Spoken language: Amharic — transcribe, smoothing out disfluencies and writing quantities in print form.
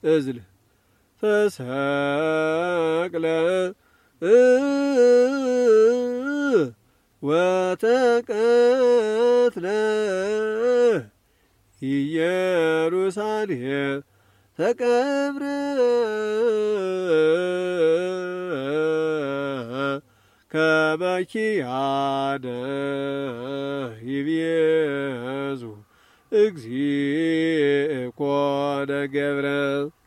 እዝል ተሰቅለ ወተቀትለ ኢየሩሳሌም ተቀብረ ከበኪያደ ይቤዙ እግዚእ ኮነ ገብረ